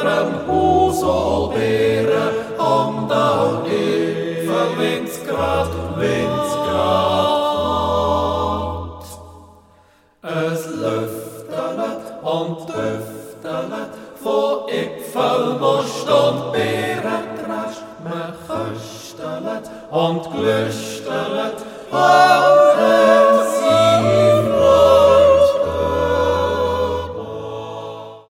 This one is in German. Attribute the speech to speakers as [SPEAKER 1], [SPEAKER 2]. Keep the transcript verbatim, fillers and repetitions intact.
[SPEAKER 1] ihrem Hus all beren, om dan even windsgrad, windsgrad. Es lüftelet und düftelet, vor Äpfelmust und Beerenträsch, me kustelet und glüstelet,